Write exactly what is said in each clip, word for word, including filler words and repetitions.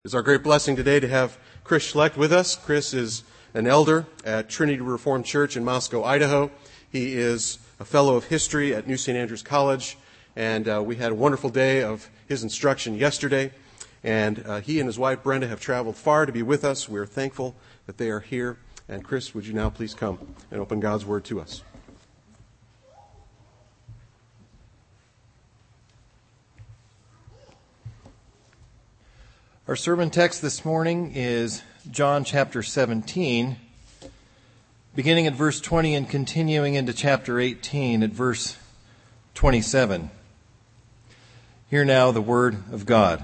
It's our great blessing today to have Chris Schlecht with us. Chris is an elder at Trinity Reformed Church in Moscow, Idaho. He is a fellow of history at New Saint Andrews College, and uh, we had a wonderful day of his instruction yesterday. And uh, he and his wife, Brenda, have traveled far to be with us. We're thankful that they are here. And Chris, would you now please come and open God's Word to us? Our sermon text this morning is John chapter seventeen, beginning at verse twenty and continuing into chapter eighteen at verse twenty-seven. Hear now the word of God.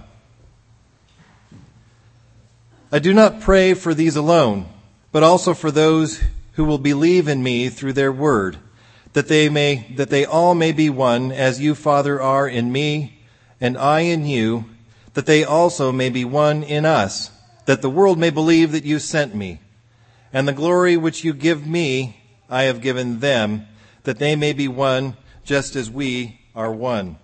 I do not pray for these alone, but also for those who will believe in me through their word, that they may, that they all may be one, as you, Father, are in me, and I in you, that they also may be one in us, that the world may believe that you sent me. And the glory which you give me, I have given them, that they may be one, just as we are one.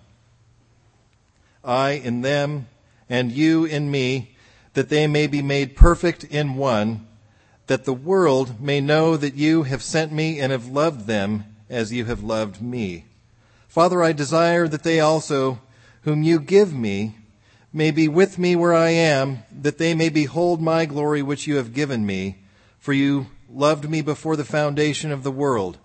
I in them, and you in me, that they may be made perfect in one, that the world may know that you have sent me and have loved them as you have loved me. Father, I desire that they also, whom you give me, may be with me where I am, that they may behold my glory which you have given me, for you loved me before the foundation of the world.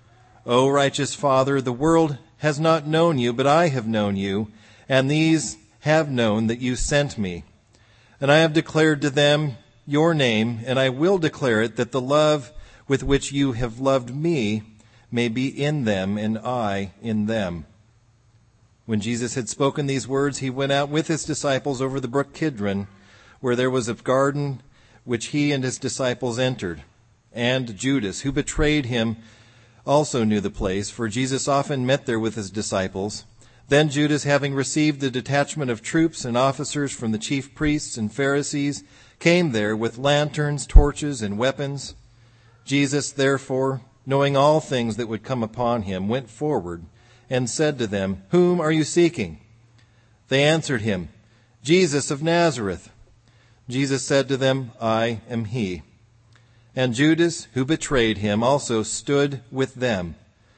O righteous Father, the world has not known you, but I have known you, and these have known that you sent me. And I have declared to them your name, and I will declare it, that the love with which you have loved me may be in them, and I in them. When Jesus had spoken these words, he went out with his disciples over the brook Kidron, where there was a garden which he and his disciples entered. And Judas, who betrayed him, also knew the place, for Jesus often met there with his disciples. Then Judas, having received the detachment of troops and officers from the chief priests and Pharisees, came there with lanterns, torches, and weapons. Jesus, therefore, knowing all things that would come upon him, went forward and said to them, Whom are you seeking? They answered him, Jesus of Nazareth. Jesus said to them, I am he. And Judas, who betrayed him, also stood with them.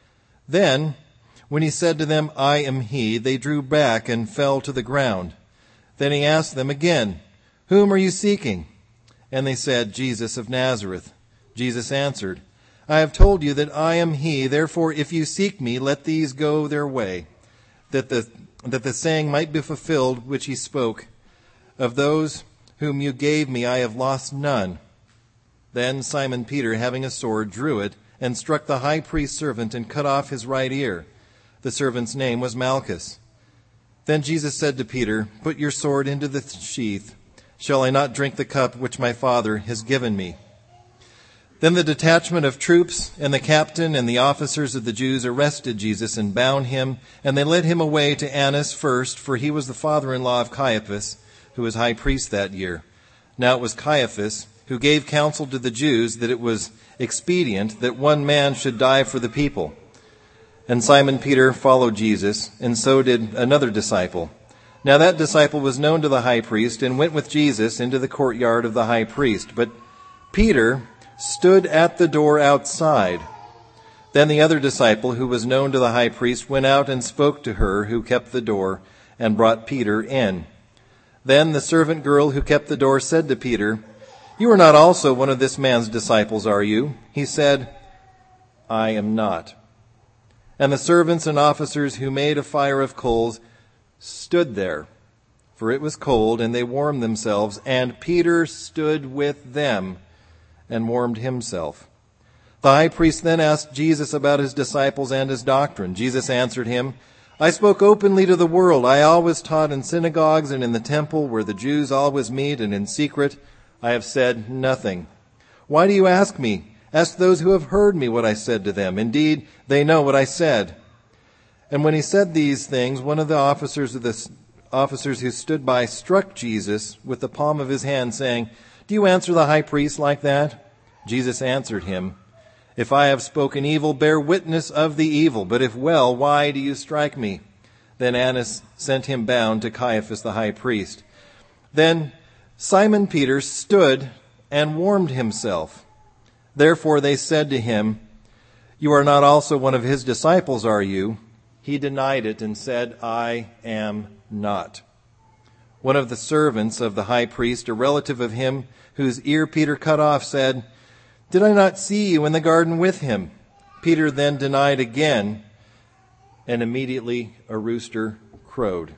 Then, when he said to them, I am he, they drew back and fell to the ground. Then he asked them again, Whom are you seeking? And they said, Jesus of Nazareth. Jesus answered, I have told you that I am he, therefore if you seek me, let these go their way, that the, that the saying might be fulfilled which he spoke, Of those whom you gave me I have lost none. Then Simon Peter, having a sword, drew it, and struck the high priest's servant, and cut off his right ear. The servant's name was Malchus. Then Jesus said to Peter, Put your sword into the sheath. Shall I not drink the cup which my Father has given me? Then the detachment of troops and the captain and the officers of the Jews arrested Jesus and bound him, and they led him away to Annas first, for he was the father-in-law of Caiaphas, who was high priest that year. Now it was Caiaphas who gave counsel to the Jews that it was expedient that one man should die for the people. And Simon Peter followed Jesus, and so did another disciple. Now that disciple was known to the high priest, and went with Jesus into the courtyard of the high priest. But Peter stood at the door outside. Then the other disciple, who was known to the high priest, went out and spoke to her who kept the door, and brought Peter in. Then the servant girl who kept the door said to Peter, You are not also one of this man's disciples, are you? He said, I am not. And the servants and officers who made a fire of coals stood there, for it was cold, and they warmed themselves, and Peter stood with them and warmed himself. The high priest then asked Jesus about his disciples and his doctrine. Jesus answered him, I spoke openly to the world. I always taught in synagogues and in the temple where the Jews always meet, and in secret I have said nothing. Why do you ask me? Ask those who have heard me what I said to them. Indeed, they know what I said. And when he said these things, one of the officers of the officers who stood by struck Jesus with the palm of his hand, saying, Do you answer the high priest like that? Jesus answered him, If I have spoken evil, bear witness of the evil. But if well, why do you strike me? Then Annas sent him bound to Caiaphas the high priest. Then Simon Peter stood and warmed himself. Therefore they said to him, "You are not also one of his disciples, are you?" He denied it and said, "I am not." One of the servants of the high priest, a relative of him whose ear Peter cut off, said, "Did I not see you in the garden with him?" Peter then denied again, and immediately a rooster crowed.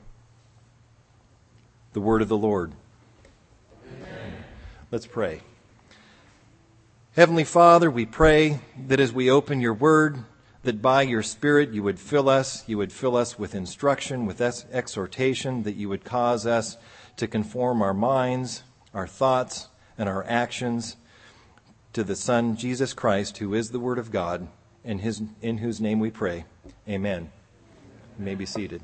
The word of the Lord. Amen. Let's pray. Heavenly Father, we pray that as we open your word, that by your Spirit you would fill us, you would fill us with instruction, with exhortation, that you would cause us to conform our minds, our thoughts, and our actions to the Son, Jesus Christ, who is the Word of God, in, his, in whose name we pray. Amen. You may be seated.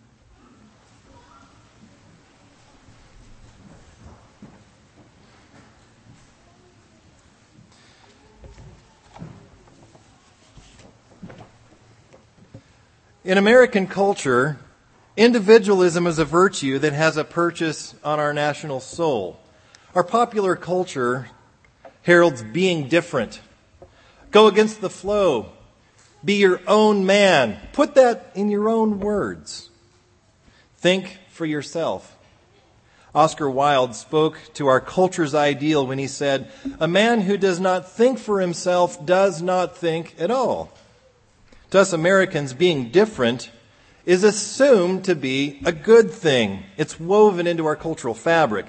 In American culture, individualism is a virtue that has a purchase on our national soul. Our popular culture heralds being different. Go against the flow. Be your own man. Put that in your own words. Think for yourself. Oscar Wilde spoke to our culture's ideal when he said, "A man who does not think for himself does not think at all." To us Americans, being different is assumed to be a good thing. It's woven into our cultural fabric.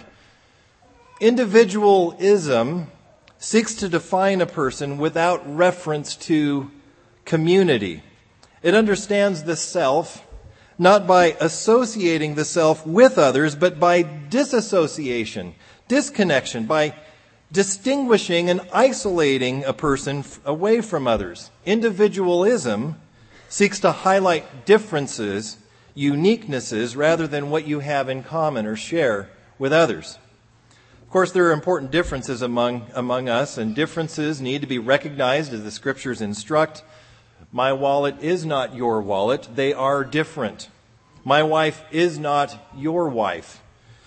Individualism seeks to define a person without reference to community. It understands the self not by associating the self with others, but by disassociation, disconnection, by distinguishing and isolating a person away from others. Individualism seeks to highlight differences, uniquenesses, rather than what you have in common or share with others. Of course, there are important differences among, among us, and differences need to be recognized as the Scriptures instruct. My wallet is not your wallet. They are different. My wife is not your wife.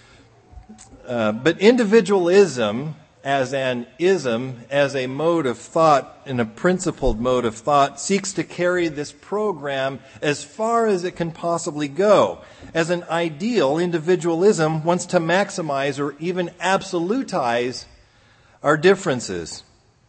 Uh, but individualism as an ism, as a mode of thought, and a principled mode of thought, seeks to carry this program as far as it can possibly go. As an ideal, individualism wants to maximize or even absolutize our differences.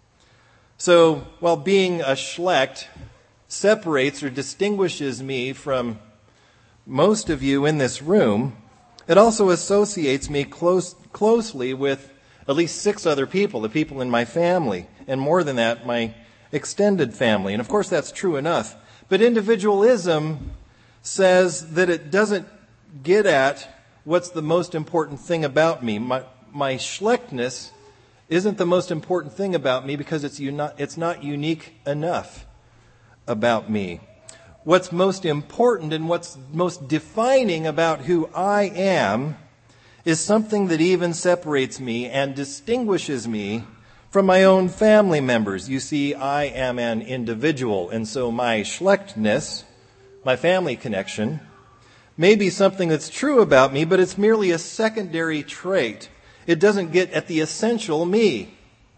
So, while being a schlecht separates or distinguishes me from most of you in this room, it also associates me close, closely with at least six other people, the people in my family, and more than that, my extended family. And of course, that's true enough. But individualism says that it doesn't get at what's the most important thing about me. My, my schlechtness isn't the most important thing about me because it's, uni- it's not unique enough about me. What's most important and what's most defining about who I am is something that even separates me and distinguishes me from my own family members. You see, I am an individual, and so my schlechtness, my family connection, may be something that's true about me, but it's merely a secondary trait. It doesn't get at the essential me.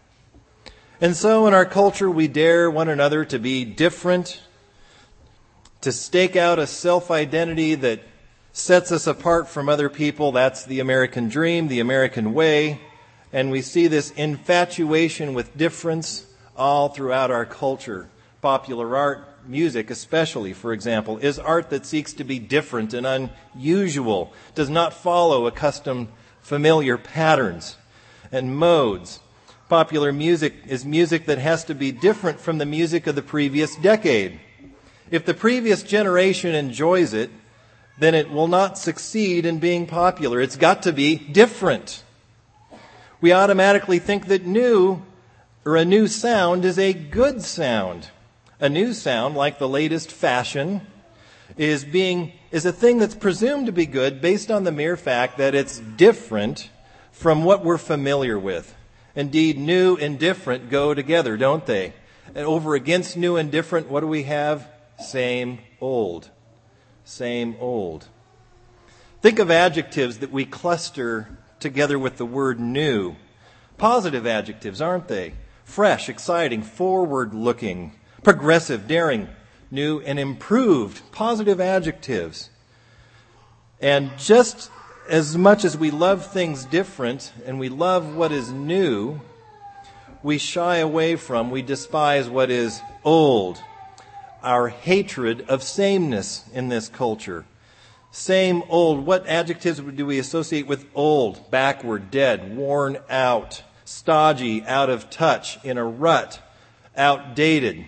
And so in our culture, we dare one another to be different, to stake out a self-identity that sets us apart from other people. That's the American dream, the American way. And we see this infatuation with difference all throughout our culture. Popular art, music especially, for example, is art that seeks to be different and unusual, does not follow accustomed familiar patterns and modes. Popular music is music that has to be different from the music of the previous decade. If the previous generation enjoys it, then it will not succeed in being popular. It's got to be different. We automatically think that new or a new sound is a good sound. A new sound, like the latest fashion, is being is a thing that's presumed to be good based on the mere fact that it's different from what we're familiar with. Indeed, new and different go together, don't they? And over against new and different, what do we have? Same old. Same old. Think of adjectives that we cluster together with the word new. Positive adjectives, aren't they? Fresh, exciting, forward-looking, progressive, daring, new, and improved. Positive adjectives. And just as much as we love things different and we love what is new, we shy away from, we despise what is old. Our hatred of sameness in this culture. Same, old. What adjectives do we associate with old? Backward, dead, worn out, stodgy, out of touch, in a rut, outdated.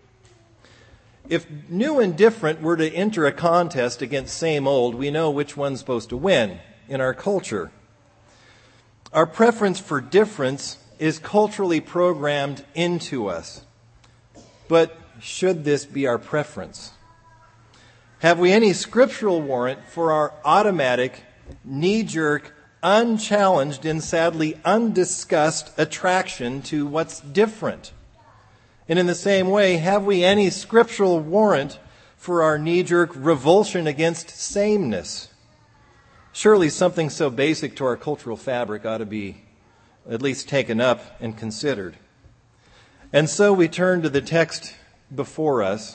If new and different were to enter a contest against same old, we know which one's supposed to win in our culture. Our preference for difference is culturally programmed into us. But should this be our preference? Have we any scriptural warrant for our automatic, knee-jerk, unchallenged, and sadly undiscussed attraction to what's different? And in the same way, have we any scriptural warrant for our knee-jerk revulsion against sameness? Surely something so basic to our cultural fabric ought to be at least taken up and considered. And so we turn to the text before us,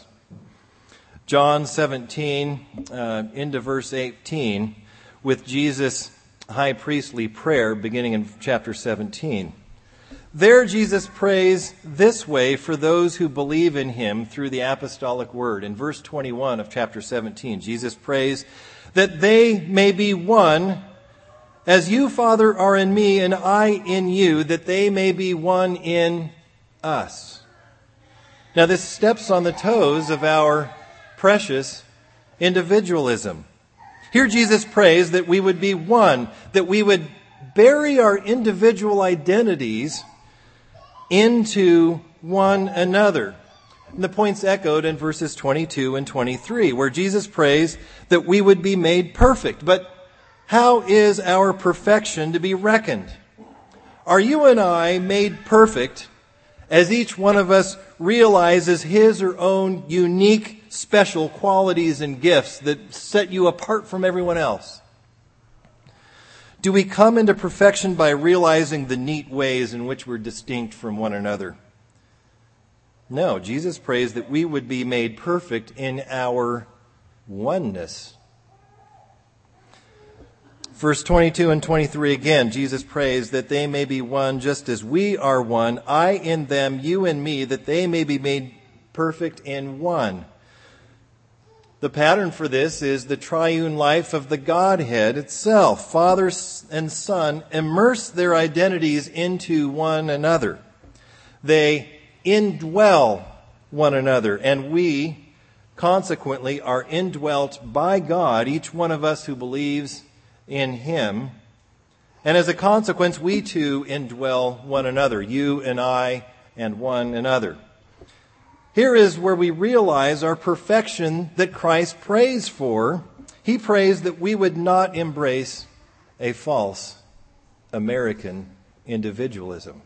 John seventeen, uh, into verse eighteen, with Jesus' high priestly prayer beginning in chapter seventeen. There Jesus prays this way for those who believe in him through the apostolic word. In verse twenty-one of chapter seventeen, Jesus prays that they may be one, as you, Father, are in me and I in you, that they may be one in us. Now this steps on the toes of our precious individualism. Here Jesus prays that we would be one, that we would bury our individual identities into one another. And the point's echoed in verses twenty-two and twenty-three, where Jesus prays that we would be made perfect. But how is our perfection to be reckoned? Are you and I made perfect as each one of us realizes his or own unique, special qualities and gifts that set you apart from everyone else? Do we come into perfection by realizing the neat ways in which we're distinct from one another? No, Jesus prays that we would be made perfect in our oneness. Verse twenty-two and twenty-three again, Jesus prays that they may be one just as we are one, I in them, you in me, that they may be made perfect in one. The pattern for this is the triune life of the Godhead itself. Father and Son immerse their identities into one another. They indwell one another, and we, consequently, are indwelt by God, each one of us who believes in him. And as a consequence, we too indwell one another, you and I and one another. Here is where we realize our perfection that Christ prays for. He prays that we would not embrace a false American individualism.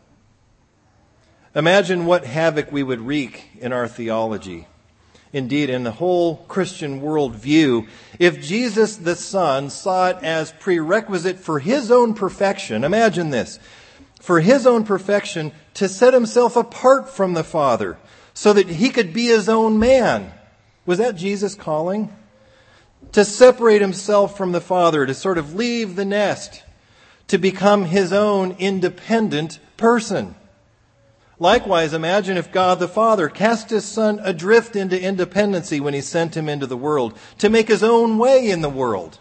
Imagine what havoc we would wreak in our theology. Indeed, in the whole Christian worldview, if Jesus the Son saw it as prerequisite for his own perfection, imagine this, for his own perfection to set himself apart from the Father so that he could be his own man. Was that Jesus' calling? To separate himself from the Father, to sort of leave the nest, to become his own independent person. Likewise, imagine if God the Father cast his Son adrift into independency when he sent him into the world to make his own way in the world.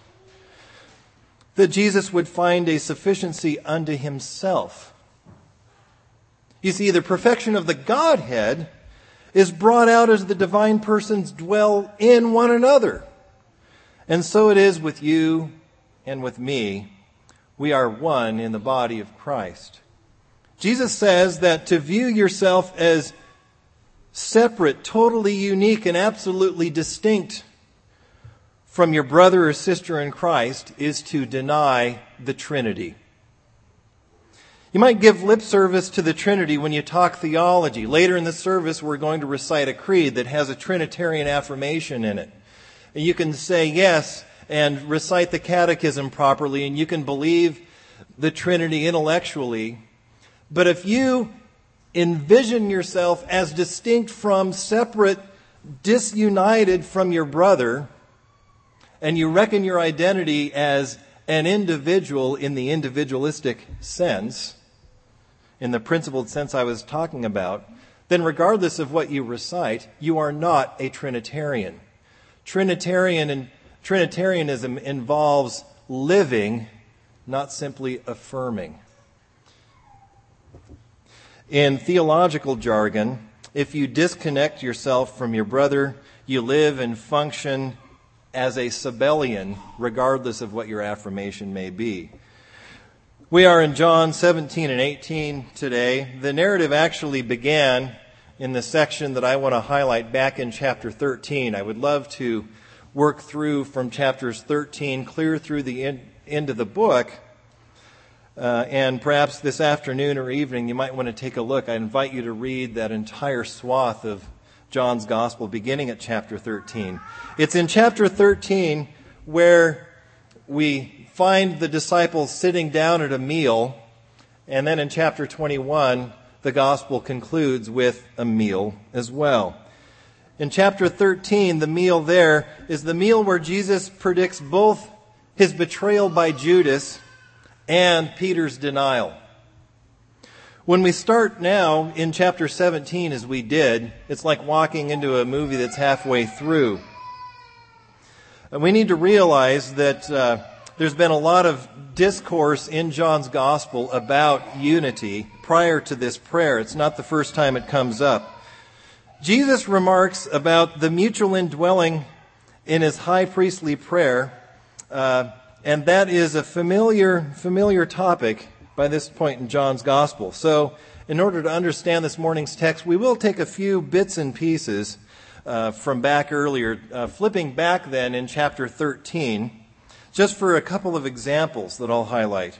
That Jesus would find a sufficiency unto himself. You see, the perfection of the Godhead is brought out as the divine persons dwell in one another. And so it is with you and with me. We are one in the body of Christ. Jesus says that to view yourself as separate, totally unique, and absolutely distinct from your brother or sister in Christ is to deny the Trinity. You might give lip service to the Trinity when you talk theology. Later in the service, we're going to recite a creed that has a Trinitarian affirmation in it. And you can say yes and recite the catechism properly, and you can believe the Trinity intellectually. But if you envision yourself as distinct from, separate, disunited from your brother, and you reckon your identity as an individual in the individualistic sense, in the principled sense I was talking about, then regardless of what you recite, you are not a Trinitarian. Trinitarian and Trinitarianism involves living, not simply affirming. In theological jargon, if you disconnect yourself from your brother, you live and function as a Sabellian, regardless of what your affirmation may be. We are in John seventeen and eighteen today. The narrative actually began in the section that I want to highlight back in chapter thirteen. I would love to work through from chapters thirteen clear through the end, end of the book. Uh, and perhaps this afternoon or evening you might want to take a look. I invite you to read that entire swath of John's Gospel beginning at chapter thirteen. It's in chapter thirteen where we find the disciples sitting down at a meal, and then in chapter twenty-one the Gospel concludes with a meal as well. In chapter thirteen, the meal there is the meal where Jesus predicts both his betrayal by Judas and Peter's denial. When we start now in chapter seventeen, as we did, it's like walking into a movie that's halfway through. And we need to realize that uh, there's been a lot of discourse in John's Gospel about unity prior to this prayer. It's not the first time it comes up. Jesus remarks about the mutual indwelling in his high priestly prayer, uh, and that is a familiar, familiar topic by this point in John's Gospel. So, in order to understand this morning's text, we will take a few bits and pieces uh, from back earlier, uh, flipping back then in chapter thirteen, just for a couple of examples that I'll highlight.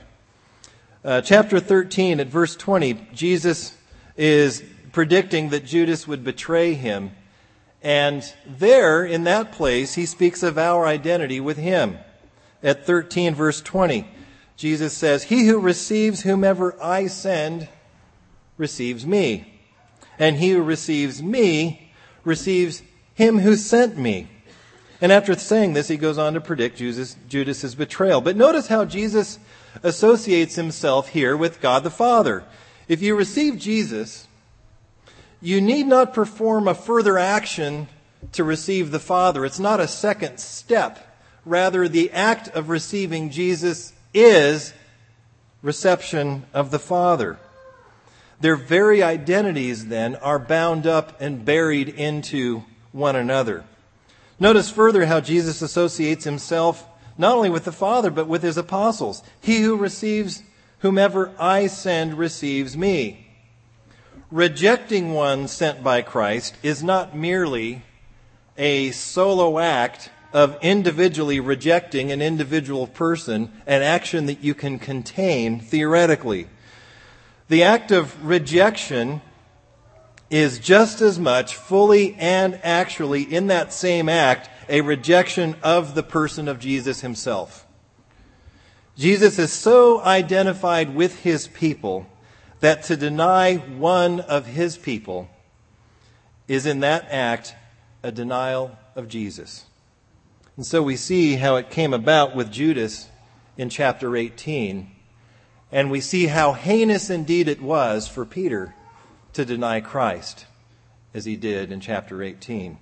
Uh, chapter thirteen, at verse twenty, Jesus is predicting that Judas would betray him. And there, in that place, he speaks of our identity with him. At thirteen, verse twenty, Jesus says, "He who receives whomever I send receives me. And he who receives me receives him who sent me." And after saying this, he goes on to predict Judas, Judas's betrayal. But notice how Jesus associates himself here with God the Father. If you receive Jesus, you need not perform a further action to receive the Father. It's not a second step. Rather, the act of receiving Jesus is reception of the Father. Their very identities, then, are bound up and buried into one another. Notice further how Jesus associates himself not only with the Father, but with his apostles. "He who receives whomever I send receives me." Rejecting one sent by Christ is not merely a solo act of individually rejecting an individual person, an action that you can contain theoretically. The act of rejection is just as much, fully and actually, in that same act, a rejection of the person of Jesus himself. Jesus is so identified with his people that to deny one of his people is in that act a denial of Jesus. And so we see how it came about with Judas in chapter eighteen. And we see how heinous indeed it was for Peter to deny Christ, as he did in chapter eighteen.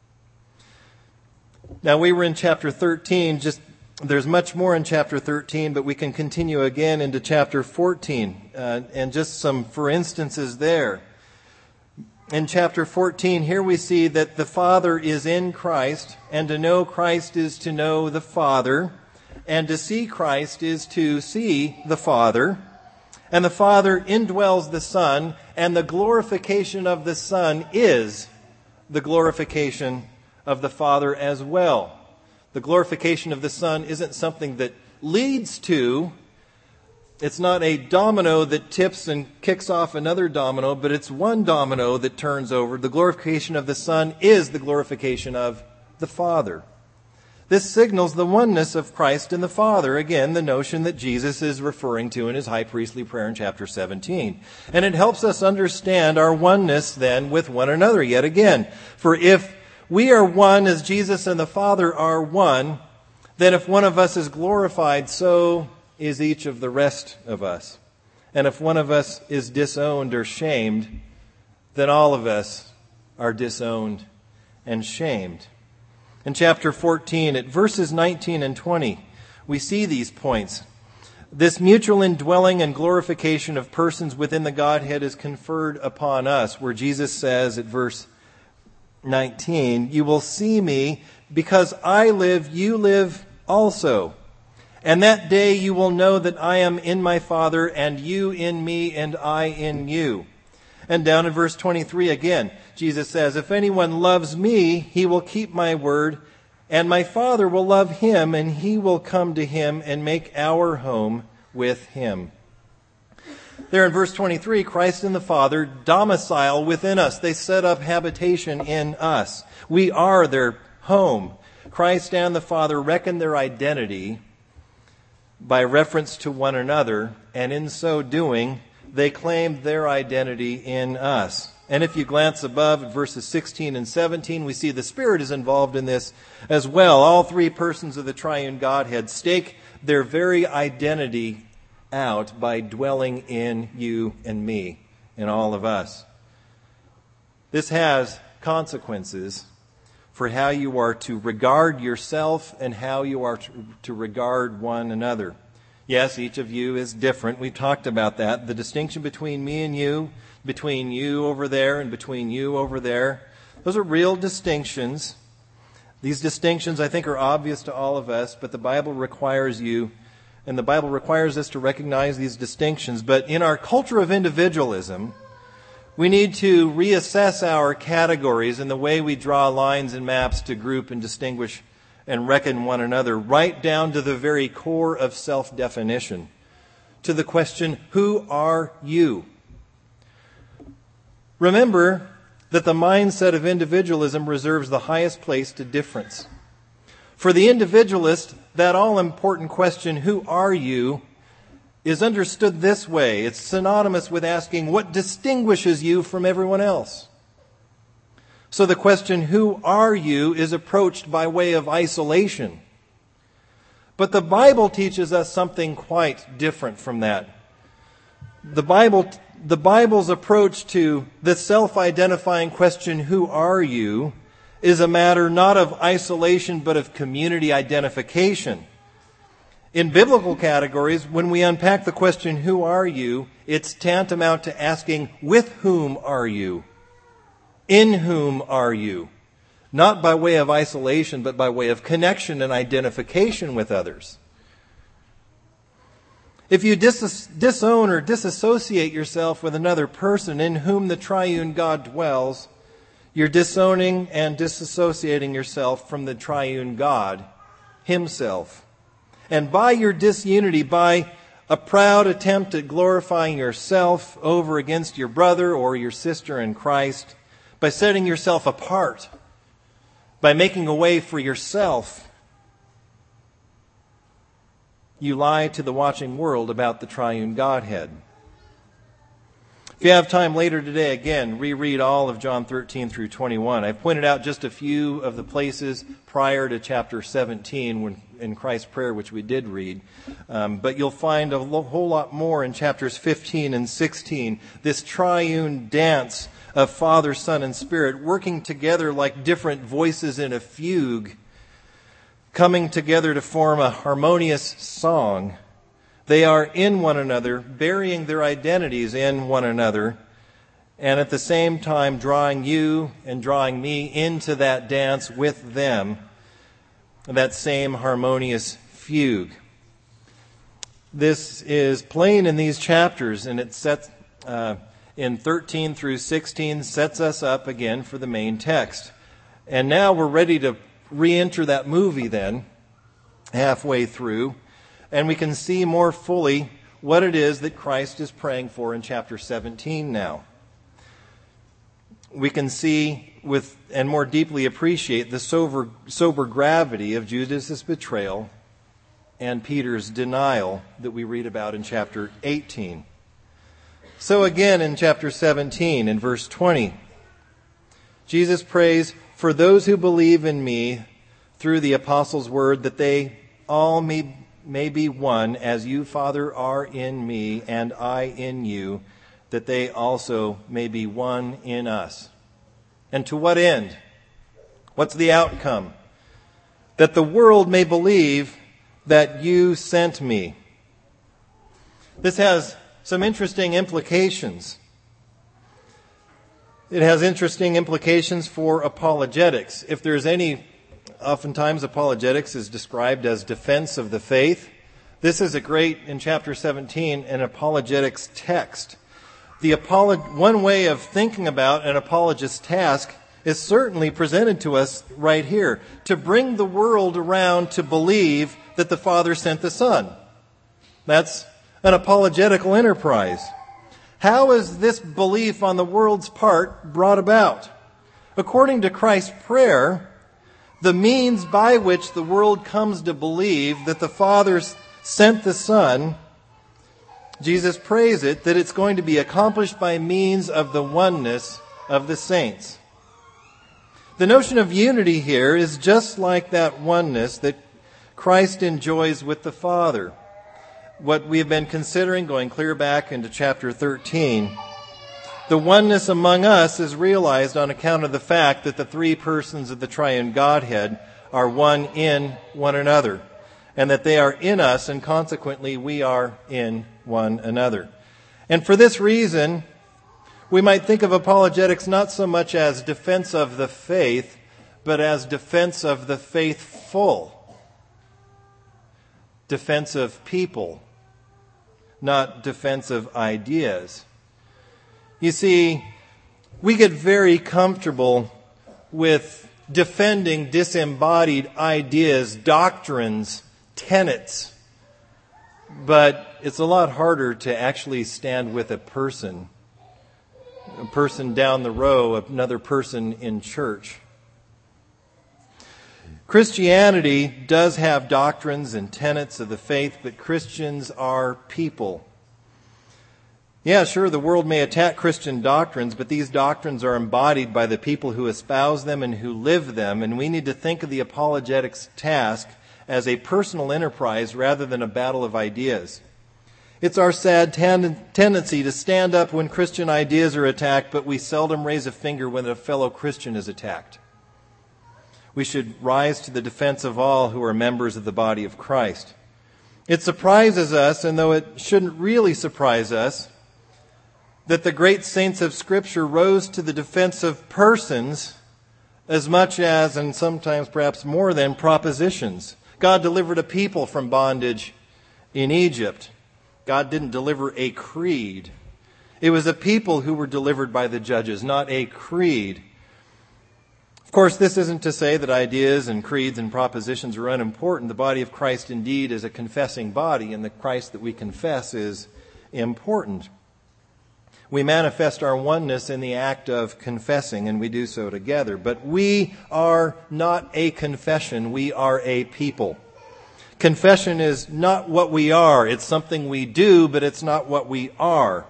Now we were in chapter thirteen. Just there's much more in chapter thirteen, but we can continue again into chapter fourteen. Uh, and just some for instances there. In chapter fourteen, here we see that the Father is in Christ, and to know Christ is to know the Father, and to see Christ is to see the Father. And the Father indwells the Son, and the glorification of the Son is the glorification of the Father as well. The glorification of the Son isn't something that leads to, it's not a domino that tips and kicks off another domino, but it's one domino that turns over. The glorification of the Son is the glorification of the Father. This signals the oneness of Christ and the Father. Again, the notion that Jesus is referring to in his high priestly prayer in chapter seventeen. And it helps us understand our oneness then with one another yet again. For if we are one as Jesus and the Father are one, then if one of us is glorified, so is each of the rest of us. And if one of us is disowned or shamed, then all of us are disowned and shamed. In chapter fourteen, at verses nineteen and twenty, we see these points. This mutual indwelling and glorification of persons within the Godhead is conferred upon us, where Jesus says at verse nineteen, "You will see me because I live, you live also. And that day you will know that I am in my Father, and you in me, and I in you." And down in verse twenty-three again, Jesus says, "If anyone loves me, he will keep my word, and my Father will love him, and he will come to him and make our home with him." There in verse twenty-three, Christ and the Father domicile within us. They set up habitation in us. We are their home. Christ and the Father reckon their identity by reference to one another, and in so doing, they claim their identity in us. And if you glance above at verses sixteen and seventeen, we see the Spirit is involved in this as well. All three persons of the triune Godhead stake their very identity out by dwelling in you and me, in all of us. This has consequences for how you are to regard yourself and how you are to, to regard one another. Yes, each of you is different. We've talked about that. The distinction between me and you, between you over there and between you over there, those are real distinctions. These distinctions, I think, are obvious to all of us, but the Bible requires you, and the Bible requires us to recognize these distinctions. But in our culture of individualism, we need to reassess our categories and the way we draw lines and maps to group and distinguish and reckon one another, right down to the very core of self-definition, to the question, who are you? Remember that the mindset of individualism reserves the highest place to difference. For the individualist, that all-important question, who are you, is understood this way. It's synonymous with asking, what distinguishes you from everyone else? So the question, who are you, is approached by way of isolation. But the Bible teaches us something quite different from that. The Bible, the Bible's approach to the self-identifying question, who are you, is a matter not of isolation but of community identification. In biblical categories, when we unpack the question, who are you, it's tantamount to asking, with whom are you? In whom are you? Not by way of isolation, but by way of connection and identification with others. If you dis- disown or disassociate yourself with another person in whom the triune God dwells, you're disowning and disassociating yourself from the triune God himself. And by your disunity, by a proud attempt at glorifying yourself over against your brother or your sister in Christ, by setting yourself apart, by making a way for yourself, you lie to the watching world about the triune Godhead. If you have time later today, again, reread all of John thirteen through twenty-one. I've pointed out just a few of the places prior to chapter seventeen when, in Christ's prayer, which we did read. Um, but you'll find a lo- whole lot more in chapters fifteen and sixteen. This triune dance of Father, Son, and Spirit working together like different voices in a fugue, coming together to form a harmonious song. They are in one another, burying their identities in one another, and at the same time drawing you and drawing me into that dance with them, that same harmonious fugue. This is plain in these chapters, and it sets uh, in thirteen through sixteen sets us up again for the main text. And now we're ready to re-enter that movie then, halfway through, and we can see more fully what it is that Christ is praying for in chapter seventeen now. we can see with and more deeply appreciate the sober, sober gravity of Judas' betrayal and Peter's denial that we read about in chapter eighteen. So again in chapter seventeen, in verse twenty, Jesus prays, "For those who believe in me through the apostles' word, that they all may, may be one, as you, Father, are in me, and I in you, that they also may be one in us." And to what end? What's the outcome? That the world may believe that you sent me. This has some interesting implications. It has interesting implications for apologetics. If there's any, oftentimes apologetics is described as defense of the faith. This is a great, in chapter seventeen, an apologetics text. The apolog- one way of thinking about an apologist's task is certainly presented to us right here, to bring the world around to believe that the Father sent the Son. That's an apologetical enterprise. How is this belief on the world's part brought about? According to Christ's prayer, the means by which the world comes to believe that the Father sent the Son, Jesus prays it, that it's going to be accomplished by means of the oneness of the saints. The notion of unity here is just like that oneness that Christ enjoys with the Father. What we have been considering, going clear back into chapter thirteen, the oneness among us is realized on account of the fact that the three persons of the triune Godhead are one in one another, and that they are in us, and consequently we are in one another. And for this reason, we might think of apologetics not so much as defense of the faith, but as defense of the faithful. Defense of people, not defense of ideas. You see, we get very comfortable with defending disembodied ideas, doctrines, tenets, but it's a lot harder to actually stand with a person, a person down the row, another person in church. Christianity does have doctrines and tenets of the faith, but Christians are people. Yeah, sure, the world may attack Christian doctrines, but these doctrines are embodied by the people who espouse them and who live them, and we need to think of the apologetics task as a personal enterprise rather than a battle of ideas. It's our sad ten- tendency to stand up when Christian ideas are attacked, but we seldom raise a finger when a fellow Christian is attacked. We should rise to the defense of all who are members of the body of Christ. It surprises us, and though it shouldn't really surprise us, that the great saints of Scripture rose to the defense of persons as much as, and sometimes perhaps more than, propositions. God delivered a people from bondage in Egypt. God didn't deliver a creed. It was a people who were delivered by the judges, not a creed. Of course, this isn't to say that ideas and creeds and propositions are unimportant. The body of Christ indeed is a confessing body, and the Christ that we confess is important. We manifest our oneness in the act of confessing, and we do so together. But we are not a confession, we are a people. Confession is not what we are. It's something we do, but it's not what we are.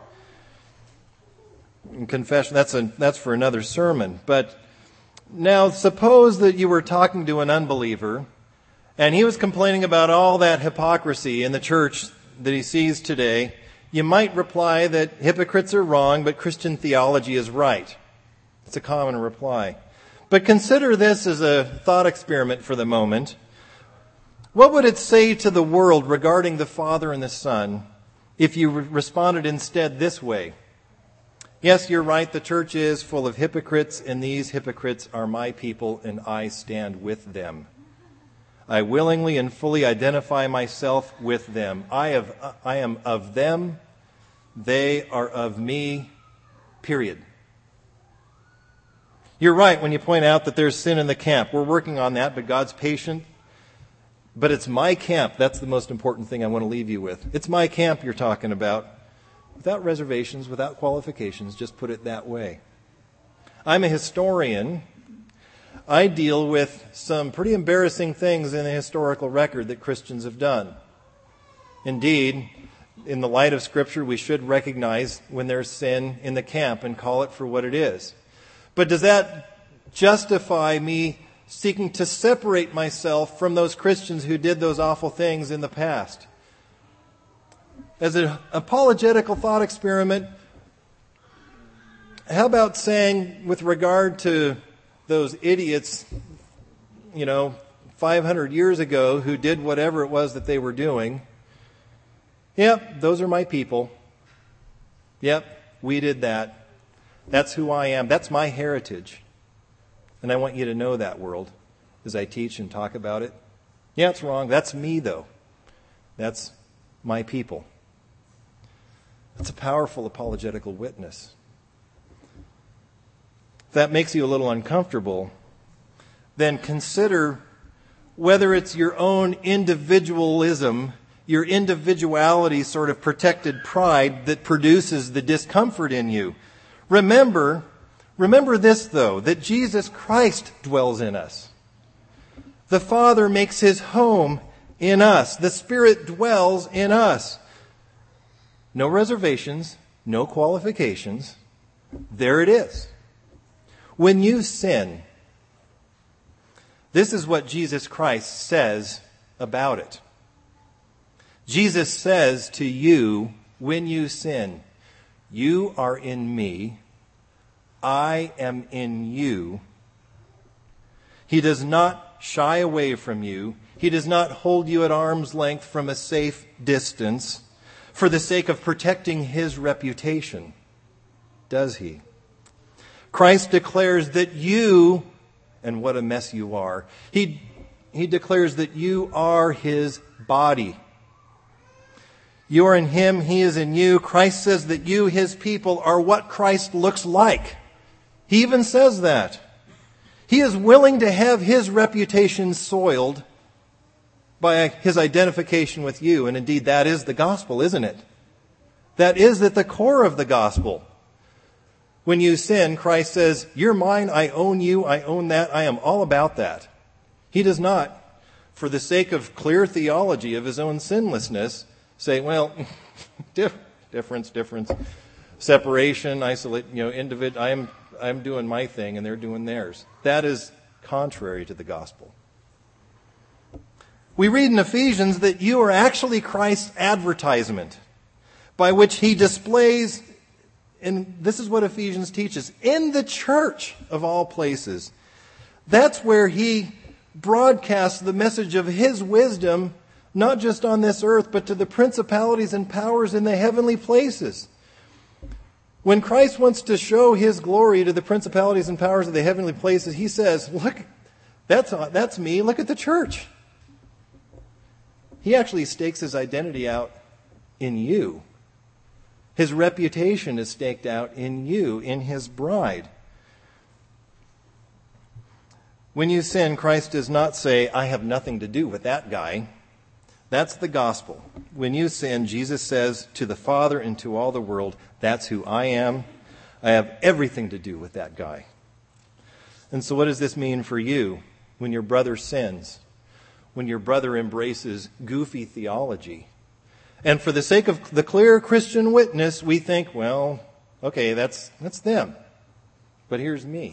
And confession, that's a, that's for another sermon. But now suppose that you were talking to an unbeliever, and he was complaining about all that hypocrisy in the church that he sees today. You might reply that hypocrites are wrong, but Christian theology is right. It's a common reply. But consider this as a thought experiment for the moment. What would it say to the world regarding the Father and the Son if you re- responded instead this way? Yes, you're right, the church is full of hypocrites, and these hypocrites are my people, and I stand with them. I willingly and fully identify myself with them. I, have, I am of them. They are of me, period. You're right when you point out that there's sin in the camp. We're working on that, but God's patient. But it's my camp. That's the most important thing I want to leave you with. It's my camp you're talking about. Without reservations, without qualifications, just put it that way. I'm a historian. I deal with some pretty embarrassing things in the historical record that Christians have done. Indeed, in the light of Scripture, we should recognize when there's sin in the camp and call it for what it is. But does that justify me seeking to separate myself from those Christians who did those awful things in the past? As an apologetical thought experiment, how about saying, with regard to those idiots, you know, five hundred years ago who did whatever it was that they were doing, yep, those are my people. Yep, we did that. That's who I am. That's my heritage. And I want you to know that, world, as I teach and talk about it. Yeah, it's wrong. That's me, though. That's my people. That's a powerful apologetical witness. If that makes you a little uncomfortable, then consider whether it's your own individualism, your individuality sort of protected pride that produces the discomfort in you. Remember, remember this though, that Jesus Christ dwells in us. The Father makes his home in us. The Spirit dwells in us. No reservations, no qualifications. There it is. When you sin, this is what Jesus Christ says about it. Jesus says to you, when you sin, you are in me, I am in you. He does not shy away from you. He does not hold you at arm's length from a safe distance for the sake of protecting his reputation, does he? Christ declares that you, and what a mess you are, he, he declares that you are his body. You are in him, he is in you. Christ says that you, his people, are what Christ looks like. He even says that. He is willing to have his reputation soiled by his identification with you. And indeed, that is the gospel, isn't it? That is at the core of the gospel. When you sin, Christ says, you're mine, I own you, I own that, I am all about that. He does not, for the sake of clear theology of his own sinlessness, say, well, diff- difference, difference, separation, isolate, you know, individual, I'm, I'm doing my thing and they're doing theirs. That is contrary to the gospel. We read in Ephesians that you are actually Christ's advertisement by which he displays, and this is what Ephesians teaches, in the church of all places. That's where he broadcasts the message of his wisdom, not just on this earth, but to the principalities and powers in the heavenly places. When Christ wants to show his glory to the principalities and powers of the heavenly places, he says, look, that's, that's me, look at the church. He actually stakes his identity out in you. His reputation is staked out in you, in his bride. When you sin, Christ does not say, I have nothing to do with that guy. That's the gospel. When you sin, Jesus says to the Father and to all the world, that's who I am. I have everything to do with that guy. And so what does this mean for you when your brother sins? When your brother embraces goofy theology? And for the sake of the clear Christian witness, we think, well, okay, that's that's them. But here's me.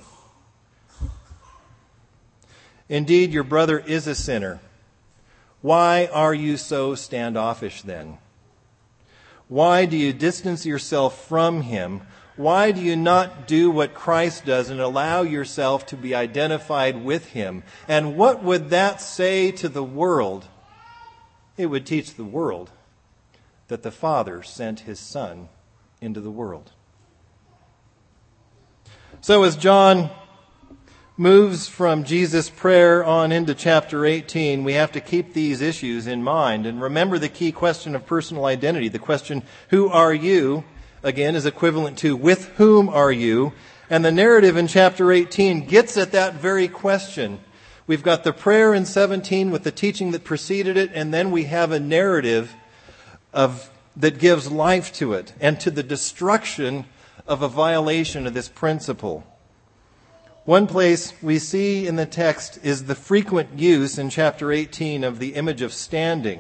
Indeed, your brother is a sinner. Why are you so standoffish then? Why do you distance yourself from him? Why do you not do what Christ does and allow yourself to be identified with him? And what would that say to the world? It would teach the world that the Father sent his Son into the world. So as John moves from Jesus' prayer on into chapter eighteen, we have to keep these issues in mind and remember the key question of personal identity. The question, who are you, again, is equivalent to with whom are you? And the narrative in chapter eighteen gets at that very question. We've got the prayer in seventeen with the teaching that preceded it, and then we have a narrative of that gives life to it and to the destruction of a violation of this principle. One place we see in the text is the frequent use in chapter eighteen of the image of standing.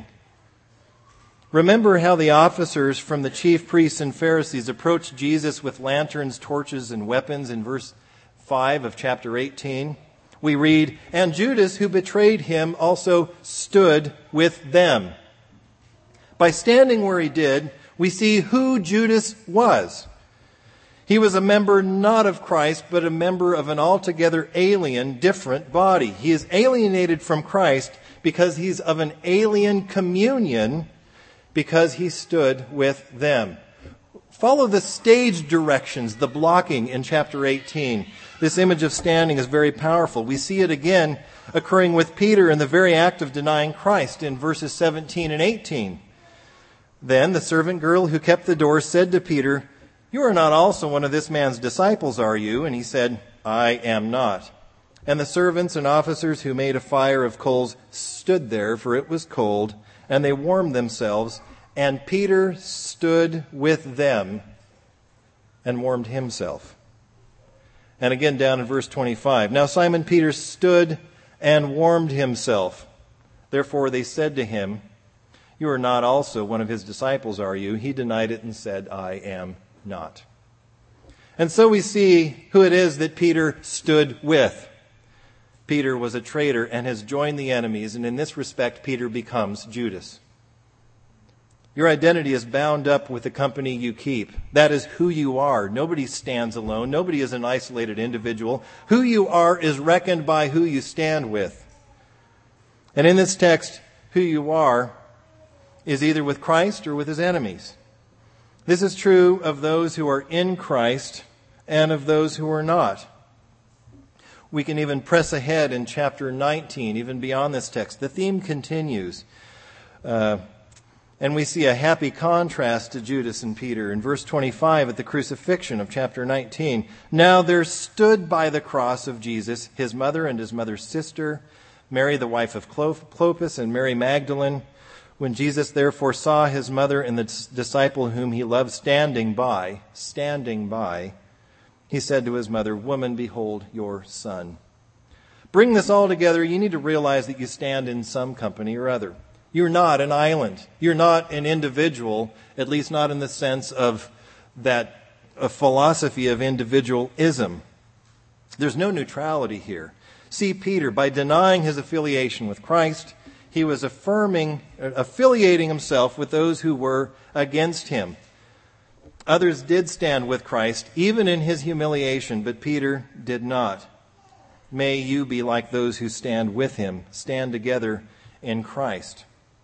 Remember how the officers from the chief priests and Pharisees approached Jesus with lanterns, torches, and weapons in verse five of chapter eighteen. We read, "And Judas, who betrayed him, also stood with them." By standing where he did, we see who Judas was. He was a member not of Christ, but a member of an altogether alien, different body. He is alienated from Christ because he's of an alien communion, because he stood with them. Follow the stage directions, the blocking in chapter eighteen. This image of standing is very powerful. We see it again occurring with Peter in the very act of denying Christ in verses seventeen and eighteen. Then the servant girl who kept the door said to Peter, "You are not also one of this man's disciples, are you?" And he said, "I am not." And the servants and officers who made a fire of coals stood there, for it was cold, and they warmed themselves. And Peter stood with them and warmed himself. And again down in verse twenty-five. Now Simon Peter stood and warmed himself. Therefore they said to him, "You are not also one of his disciples, are you?" He denied it and said, "I am not." And so we see who it is that Peter stood with. Peter was a traitor and has joined the enemies, and in this respect, Peter becomes Judas. Your identity is bound up with the company you keep. That is who you are. Nobody stands alone. Nobody is an isolated individual. Who you are is reckoned by who you stand with. And in this text, who you are is either with Christ or with his enemies. This is true of those who are in Christ and of those who are not. We can even press ahead in chapter nineteen, even beyond this text. The theme continues. Uh, and we see a happy contrast to Judas and Peter. In verse twenty-five at the crucifixion of chapter nineteen, "Now there stood by the cross of Jesus his mother and his mother's sister, Mary the wife of Clopas and Mary Magdalene. When Jesus therefore saw his mother and the disciple whom he loved standing by, standing by, he said to his mother, 'Woman, behold your son.'" Bring this all together, you need to realize that you stand in some company or other. You're not an island. You're not an individual, at least not in the sense of that a philosophy of individualism. There's no neutrality here. See Peter, by denying his affiliation with Christ, he was affirming, affiliating himself with those who were against him. Others did stand with Christ, even in his humiliation, but Peter did not. May you be like those who stand with him, stand together in Christ.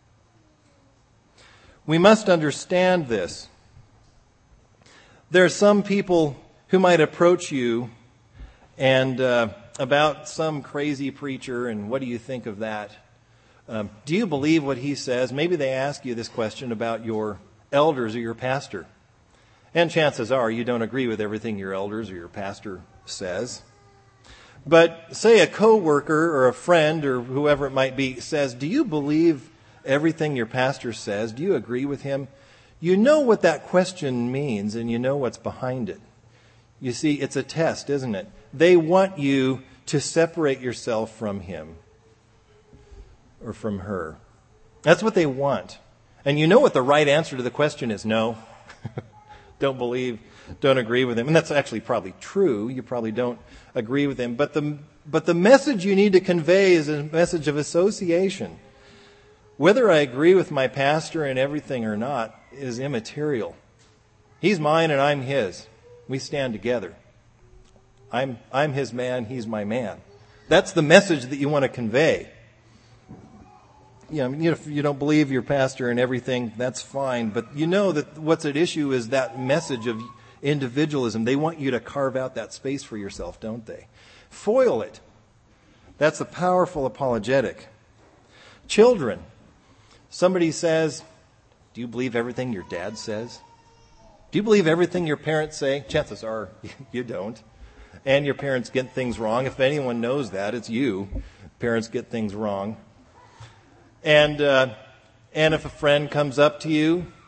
We must understand this. There are some people who might approach you and uh, about some crazy preacher, and what do you think of that? Um, do you believe what he says? Maybe they ask you this question about your elders or your pastor. And chances are you don't agree with everything your elders or your pastor says. But say a coworker or a friend or whoever it might be says, "Do you believe everything your pastor says? Do you agree with him?" You know what that question means, and you know what's behind it. You see, it's a test, isn't it? They want you to separate yourself from him or from her. That's what they want. And you know what the right answer to the question is: no. Don't believe, don't agree with him. And that's actually probably true. You probably don't agree with him. But the, but the message you need to convey is a message of association. Whether I agree with my pastor and everything or not is immaterial. He's mine and I'm his. We stand together. I'm, I'm his man, he's my man. That's the message that you want to convey. You know, if you don't believe your pastor and everything, that's fine. But you know that what's at issue is that message of individualism. They want you to carve out that space for yourself, don't they? Foil it. That's a powerful apologetic. Children. Somebody says, "Do you believe everything your dad says? Do you believe everything your parents say?" Chances are you don't. And your parents get things wrong. If anyone knows that, it's you. Parents get things wrong. And uh, and if a friend comes up to you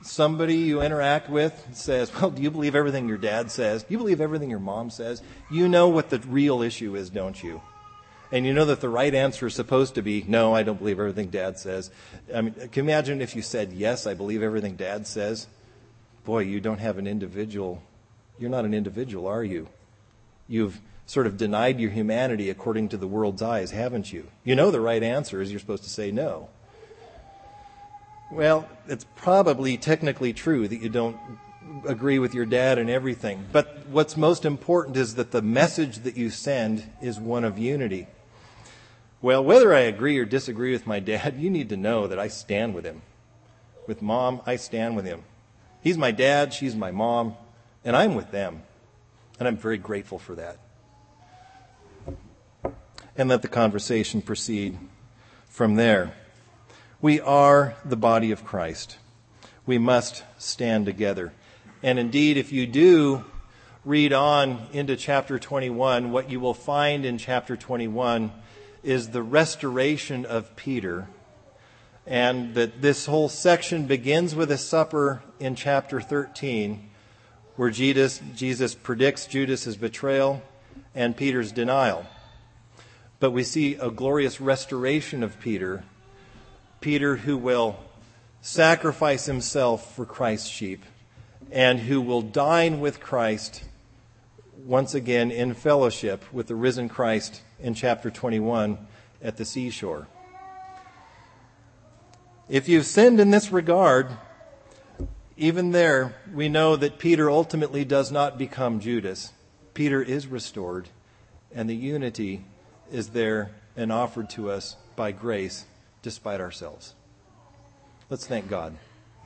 somebody you interact with says, well, do you believe everything your dad says? Do you believe everything your mom says? You know what the real issue is, don't you? And you know that the right answer is supposed to be, no, I don't believe everything Dad says. I mean, can you imagine if you said, yes, I believe everything Dad says? Boy, you don't have an individual. You're not an individual, are you? You've sort of denied your humanity according to the world's eyes, haven't you? You know the right answer is you're supposed to say no. Well, it's probably technically true that you don't agree with your dad and everything. But what's most important is that the message that you send is one of unity. Well, whether I agree or disagree with my dad, you need to know that I stand with him. With Mom, I stand with him. He's my dad, she's my mom, and I'm with them. And I'm very grateful for that. And let the conversation proceed from there. We are the body of Christ. We must stand together. And indeed, if you do read on into chapter twenty-one, what you will find in chapter twenty-one is the restoration of Peter. And that this whole section begins with a supper in chapter thirteen, where Jesus, Jesus predicts Judas' betrayal and Peter's denial. But we see a glorious restoration of Peter, Peter who will sacrifice himself for Christ's sheep, and who will dine with Christ once again in fellowship with the risen Christ in chapter twenty-one at the seashore. If you've sinned in this regard, even there we know that Peter ultimately does not become Judas. Peter is restored, and the unity is there and offered to us by grace despite ourselves. Let's thank God.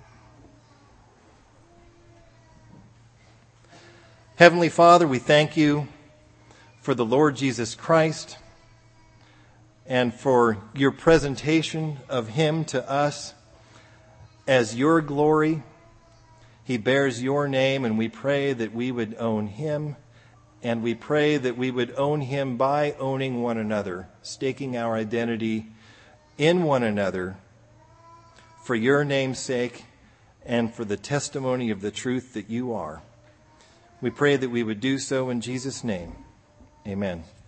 Heavenly Father, we thank you for the Lord Jesus Christ and for your presentation of him to us as your glory. He bears your name, and we pray that we would own him, and we pray that we would own him by owning one another, staking our identity in one another for your name's sake and for the testimony of the truth that you are. We pray that we would do so in Jesus' name. Amen.